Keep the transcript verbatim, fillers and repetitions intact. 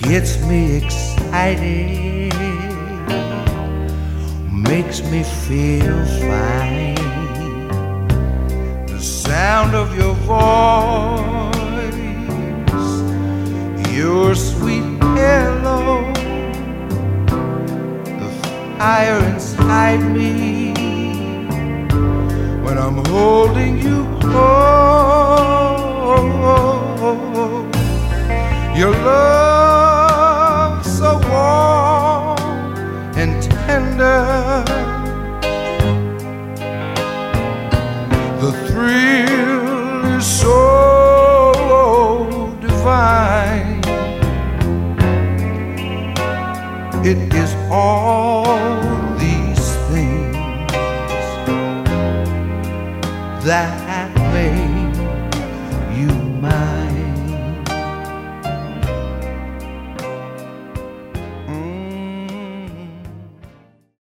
gets me excited, makes me feel fine. The sound of your voice, your sweet hello, the fire inside me when I'm holding you close. Your love so warm and tender, the thrill is so divine. It is all these things that